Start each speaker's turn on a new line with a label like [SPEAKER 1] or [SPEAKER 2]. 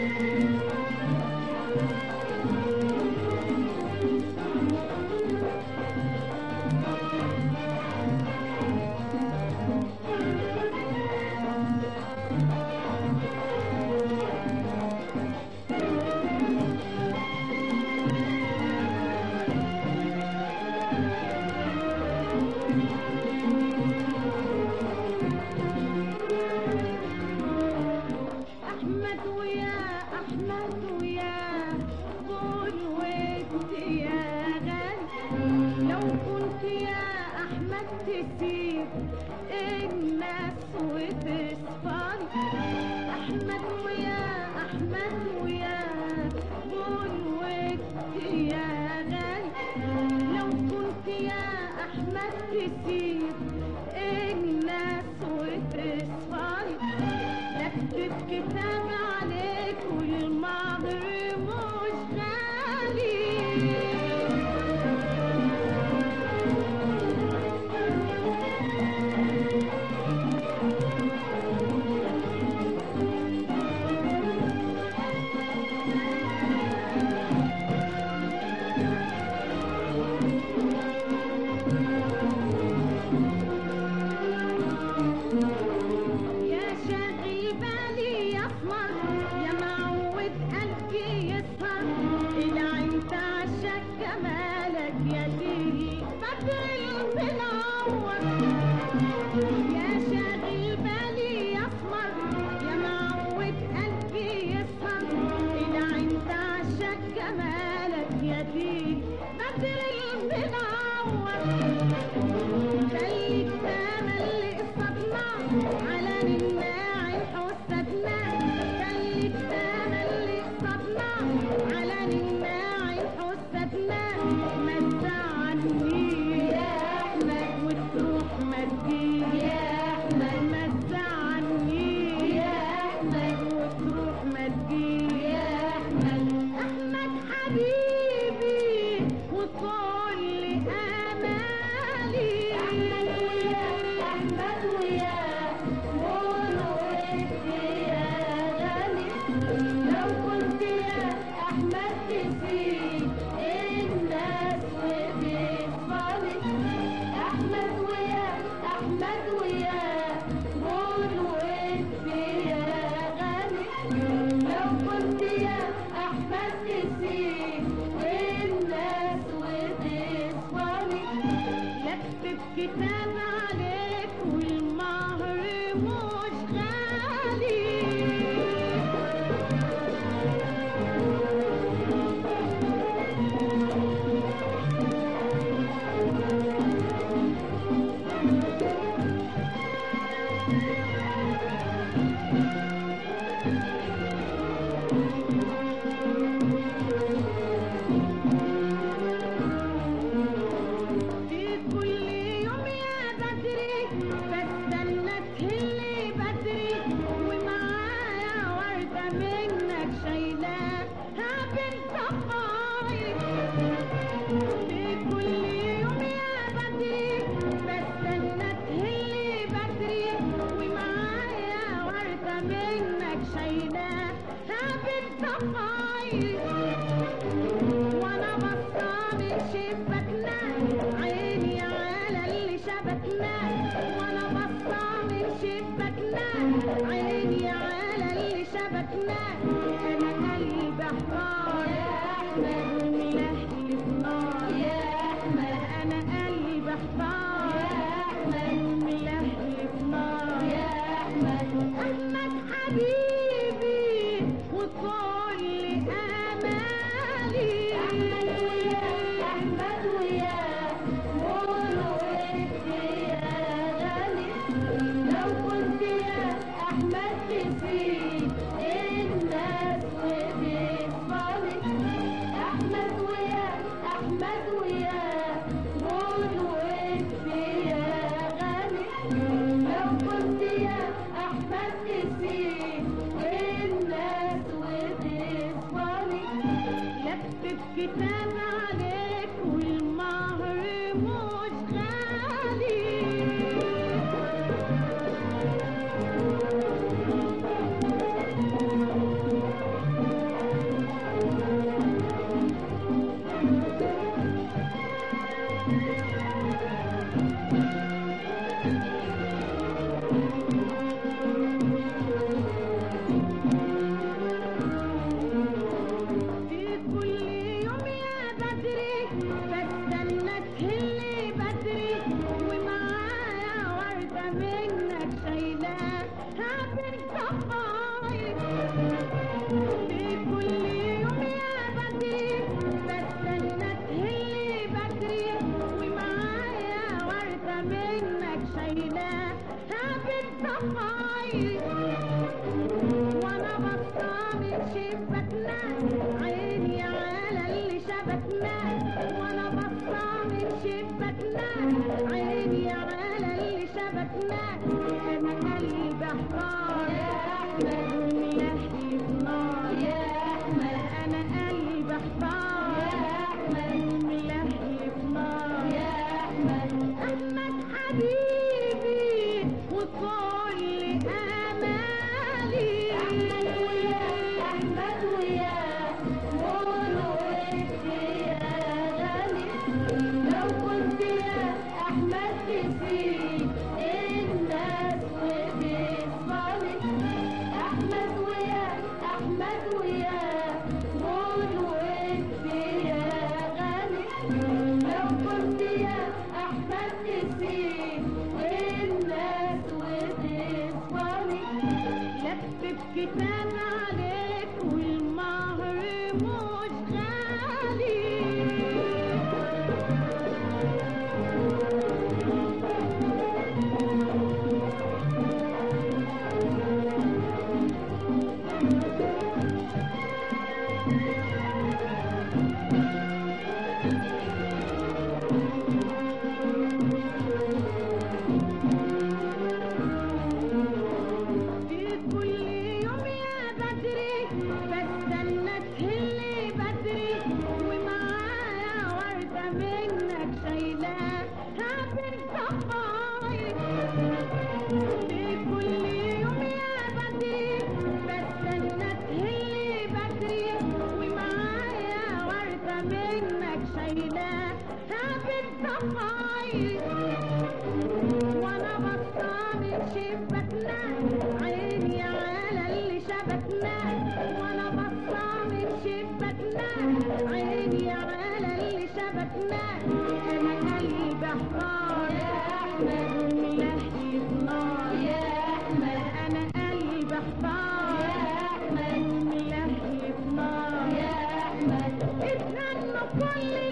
[SPEAKER 1] تسيب الناس وتصفر. احمد ويا احمد ويا بلوت يا غالي، لو كنت يا احمد تسيب الناس وتصفر، اكتب كتاب عليك والمهر مش غالي. كتاب عليك والمهر مش غالي. وانا بصة من شباكنا عيني على اللي شبكنا، وانا بصة من شباكنا عيني على اللي شبكنا. انا قلبي احمر يا احمد وملهي في نار يا احمد، انا قلبي احمر يا احمد وملهي في نار يا احمد. احمد حبيبي وكل امالي، احمد ويا بلوت يا غالي، لو كنت يا احمد تسيب الناس وتصفالي. احمد ويا بلوت يا غالي، لو كنت يا احمد تسيب الناس وتصفالي، اكتب كتاب عليك والمهر مش غالي. من شباكنا، عيني على اللي شبكنا، وانا بصة من شباكنا، عيني على اللي شبكنا. انا قلبي احمر يا احمد وملهي نار يا احمد، انا قلبي احمر يا احمد وملهي نار يا احمد. احمد حبيبي وكل امالي، احمد وياه احمد وياه قولوا انت يا غالي. لو كنت يا احمد تسيب الناس وتسمعني، احمد وياه احمد وياه قولوا انت يا غالي. لو كنت يا احمد تسيب الناس وتسمعني، لفت كتاب عليك والمهر مش غالي. في كل يوم يا بدري بستنى تهلي بدري، ومعايا وردة منك شايلاها بالضفاير. في كل يوم يا بدري بستنى تهلي بدري، ومعايا وردة منك شايلاها بالضفاير. وانا بصة من شباكنا، عيني على اللي شبكنا، وانا بصة من شباكنا، عيني على اللي شبكنا. انا قلبي احمر يا احمد وملهي نار يا احمد، انا قلبي احمر يا احمد وملهي نار يا احمد. اتهنوا كل